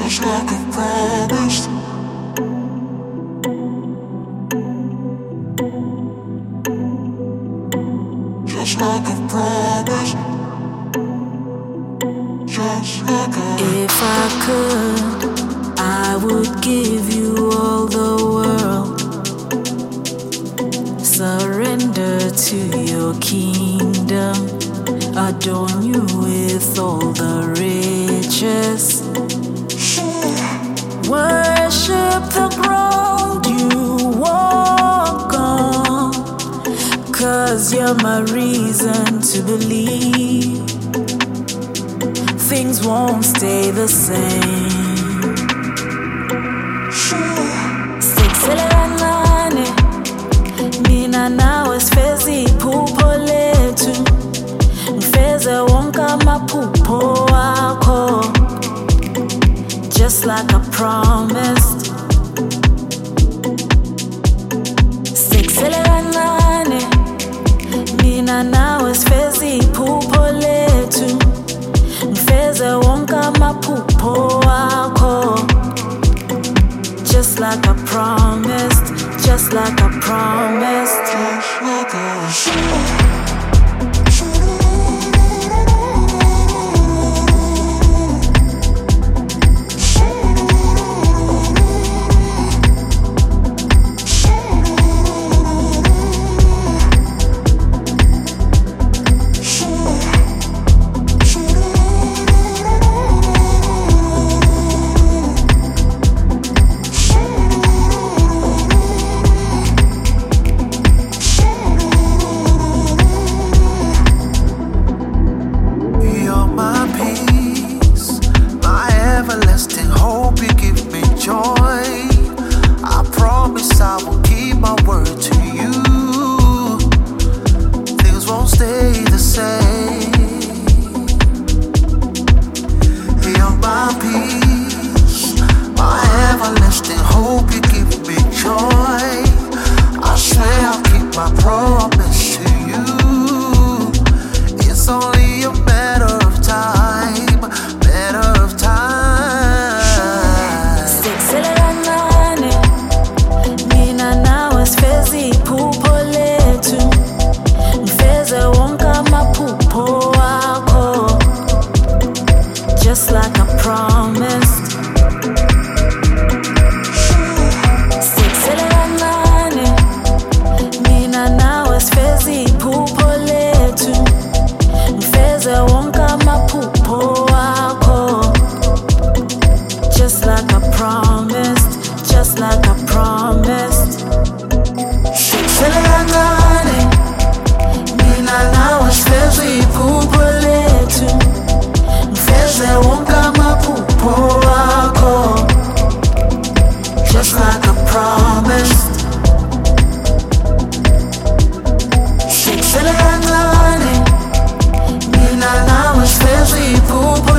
just like I promised. Just like I promised. Just like I. If I could, I would give you all the world. Surrender to your kingdom. Adorn you with all the riches. Worship the ground you walk on, 'cause you're my reason to believe things won't stay the same. Sikuselelane, mina nawe sifeza iphupho lethu, ngifeze wonke amaphupho wakho, just like I promised. Sikuselelane, mina nawe sifeza iphupho lethu, ngifeze wonke amaphupho wakho, just like I promised, just like I promised. Just like I said. Just like I promised. Sikuselelane, mina nawe sifeza iphupho lethu, ngifeze wonke amaphupho wakho, just like I promised, just like I promised. Sikuselelane, mina nawe sifeza iphupho lethu, ngifeze wonke amaphupho wakho, just like I promised. Sikuselelane, mina nawe sifeza iphupho